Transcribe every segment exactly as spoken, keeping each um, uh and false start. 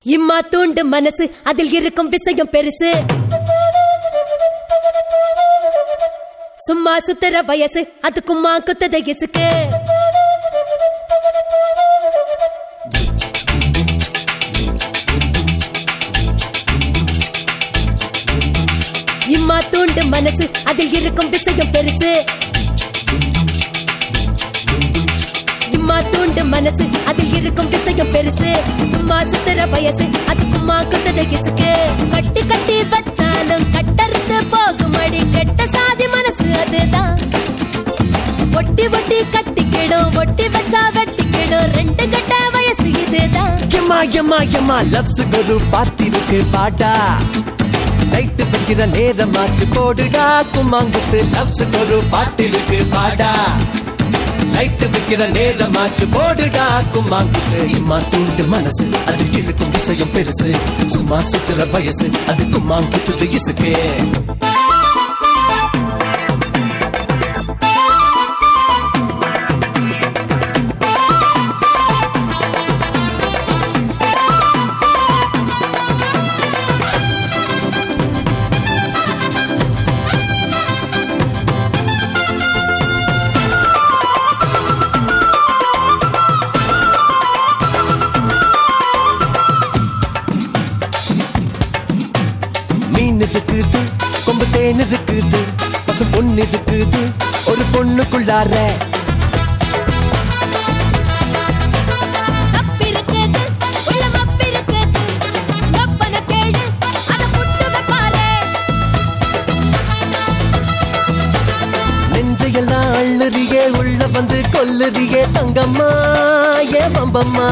இம்மா தூண்டு மனசு அதில் இருக்கும் விஷயம் பெருசு. சும்மா சுத்துற வயசு அது கும்மா குத்தத இசுக்கு. இம்மா தூண்டு மனசு அதில் இருக்கும் விஷயம் பெருசு. இம்மா தூண்டு மனசு அதில் இருக்கும் விஷயம் பெருசு. சும்மா சுத்துற வயசு அது கும்மா குத்தத இசுக்கு. கட்டி கட்டி வச்சாலும் கட்டறுத்து போகும் அடி கெட்ட சாதி மனசு அதுதான். ஒட்டி ஒட்டி கட்டிக்கிடும் ஒட்டி வச்சா வெட்டிக்கிடும் ரெண்டு கட்ட வயசு இதுதான். எம்மா எம்மா எம்மா லவ்ஸ் குரு பாத்திருக்கு பாடா. ரைட்டு வைக்கிற நேரமாச்சு போடுடா கும்மாங்குத்து. லவ்ஸ் குரு பாத்திருக்கு பாடா. ரைட்டு வைக்கிற நேரமாச்சு போடுடா கும்மாங்குத்து. இம்மா தூண்டு மனசு அது இருக்கும் விஷயம் பெருசு. சும்மா சுத்துற வயசு அது கும்மாங்குத்து இசுக்கு. இருக்குது கொம்பு தேன் இருக்குது பசு பொண்ணு இருக்குது ஒரு பொண்ணுக்குள்ளார. நெஞ்சையெல்லாம் அள்ளுறியே உள்ள வந்து கொல்லுறியே தங்கம்மா ஏ பம்பம்மா.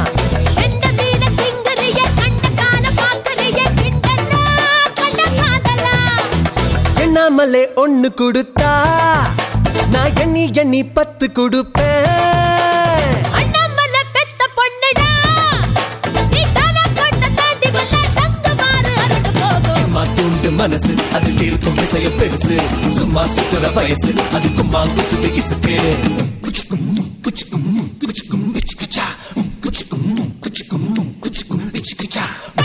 நாமலே ஒண்ணு கொடுத்தா நான் எண்ணி எண்ணி பத்து கொடுப்பேன். அண்ணாமலை பெத்த பொண்ணுடா நீ தானா கொட்ட தாண்டி வந்தா தங்க மாறு அரண்டு போகும். இம்மா தூண்டு மனசு அது இருக்கும் விஷயம் பெருசு. சும்மா சுத்துற வயசு அது கும்மா குத்துது இசுக்கு. குச்சிக்கும் குச்சிக்கும் குச்சிக்கும் விச்சுக்குச்சா குச்சிக்கும் குச்சிக்கும் குச்சிக்கும் விச்சுக்குச்சா.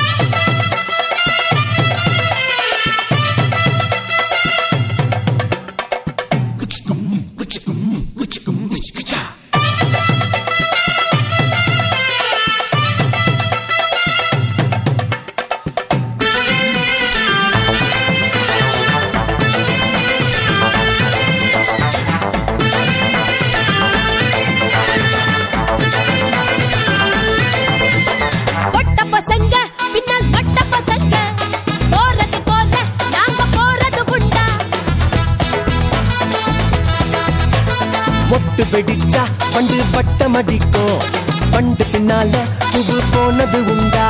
மொட்டு வெடிச்சா பண்டு வட்டம் அடிக்கும். பண்டு பின்னால புது போனது உண்டா.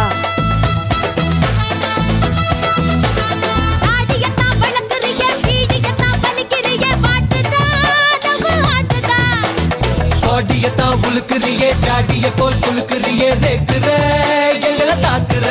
பாடியத்தான் உழுக்குறியே ஜாடிய போல் குலுக்குறியே ரேக்குற எங்களை தாக்குற.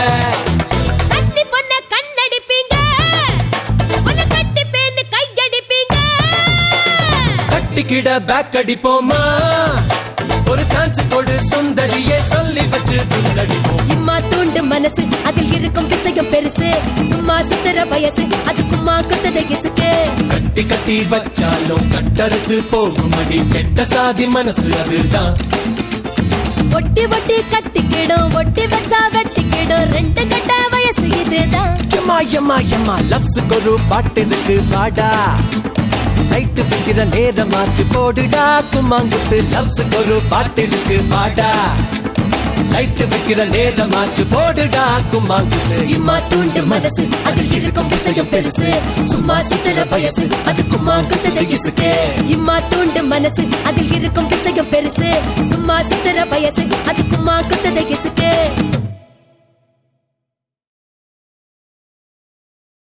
கட்டிக்கிட பேக் அடிப்போமா ஒரு சான்ஸ் கொடு சுந்தரியே சொல்லி வச்சு பின்னடிப்போம். இம்மா தூண்டு மனசு அதில் இருக்கும் விஷயம் பெருசு. சும்மா சுத்துற வயசு அது கும்மா குத்தத இசுக்கு. கட்டி கட்டி வச்சாலும் கட்டறுத்து போகும் அடி கெட்ட சாதி மனசு அதுதான். ஒட்டி ஒட்டி கட்டிக்கிடும் ஒட்டி வச்சா வெட்டிக்கிடும் ரெண்டு கட்ட வயசு இதுதான். எம்மா எம்மா எம்மா லவ்ஸ் ஒரு பாட்டிலுக்கு பாடா. ரைட்டு வைக்கிற நேரமாச்சு போடுடா கும்மாங்குத்து. லவ்ஸ் ஒரு பாட்டிலுக்கு பாடா. ரைட்டு வைக்கிற நேரமாச்சு போடுடா கும்மாங்குத்து. இம்மா தூண்டு மனசு அதில் இருக்கும் விஷயம் பெருசு. சும்மா சுத்துற வயசு அது கும்மா குத்தத இசுக்கு. இம்மா தூண்டு மனசு அதில் இருக்கும் விஷயம் பெருசு. சும்மா சுத்துற வயசு அது கும்மா குத்தத இசுக்கு.